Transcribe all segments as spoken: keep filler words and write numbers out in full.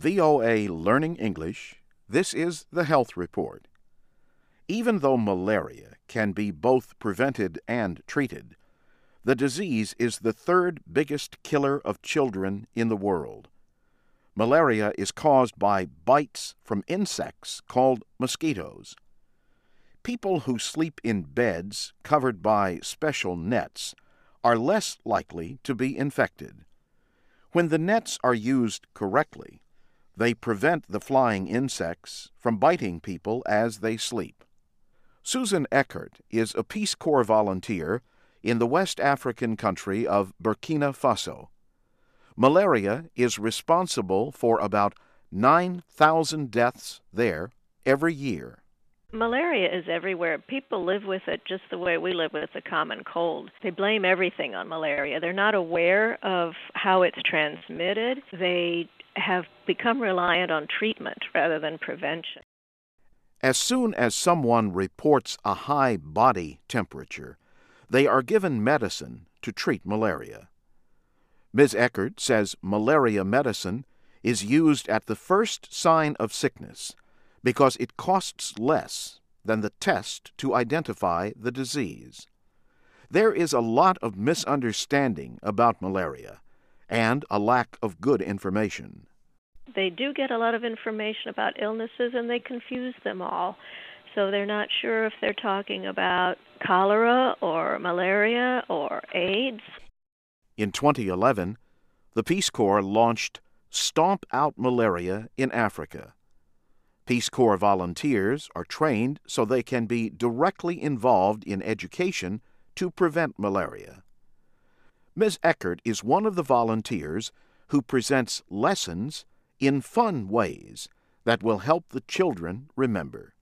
V O A Learning English, this is the Health Report. Even though malaria can be both prevented and treated, the disease is the third biggest killer of children in the world. Malaria is caused by bites from insects called mosquitoes. People who sleep in beds covered by special nets are less likely to be infected. When the nets are used correctly, they prevent the flying insects from biting people as they sleep. Susan Eckert is a Peace Corps volunteer in the West African country of Burkina Faso. Malaria is responsible for about nine thousand deaths there every year. Malaria is everywhere. People live with it just the way we live with the common cold. They blame everything on malaria. They're not aware of how it's transmitted. They have become reliant on treatment rather than prevention. As soon as someone reports a high body temperature, they are given medicine to treat malaria. Miz Eckert says malaria medicine is used at the first sign of sickness because it costs less than the test to identify the disease. There is a lot of misunderstanding about malaria and a lack of good information. They do get a lot of information about illnesses and they confuse them all. So they're not sure if they're talking about cholera or malaria or AIDS. In twenty eleven, the Peace Corps launched Stomp Out Malaria in Africa. Peace Corps volunteers are trained so they can be directly involved in education to prevent malaria. Miz Eckert is one of the volunteers who presents lessons in fun ways that will help the children remember.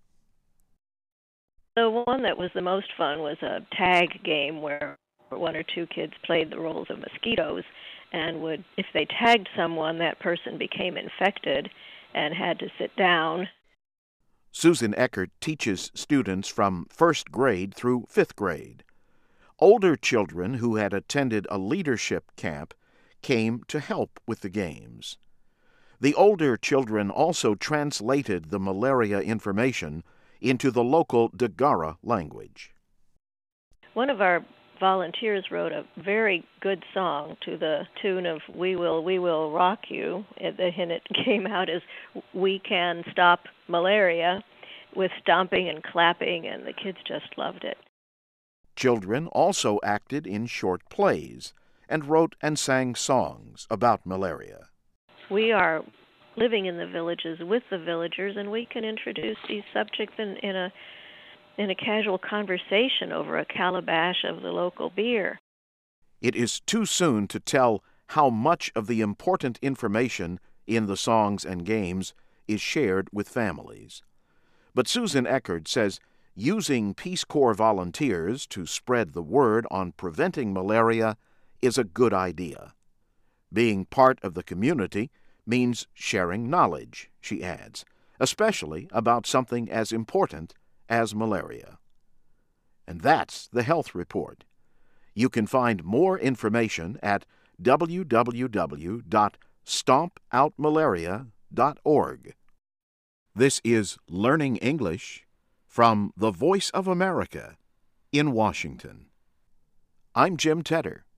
The one that was the most fun was a tag game where one or two kids played the roles of mosquitoes and would, if they tagged someone, that person became infected and had to sit down. Susan Eckert teaches students from first grade through fifth grade. Older children who had attended a leadership camp came to help with the games. The older children also translated the malaria information into the local Dagara language. One of our volunteers wrote a very good song to the tune of We Will, We Will Rock You, and it came out as We Can Stop Malaria, with stomping and clapping, and the kids just loved it. Children also acted in short plays and wrote and sang songs about malaria. We are living in the villages with the villagers, and we can introduce these subjects in, in a in a casual conversation over a calabash of the local beer. It is too soon to tell how much of the important information in the songs and games is shared with families. But Susan Eckert says using Peace Corps volunteers to spread the word on preventing malaria is a good idea. Being part of the community means sharing knowledge, she adds, especially about something as important as malaria. And that's the Health Report. You can find more information at w w w dot stomp out malaria dot org. This is Learning English from the Voice of America in Washington. I'm Jim Tedder.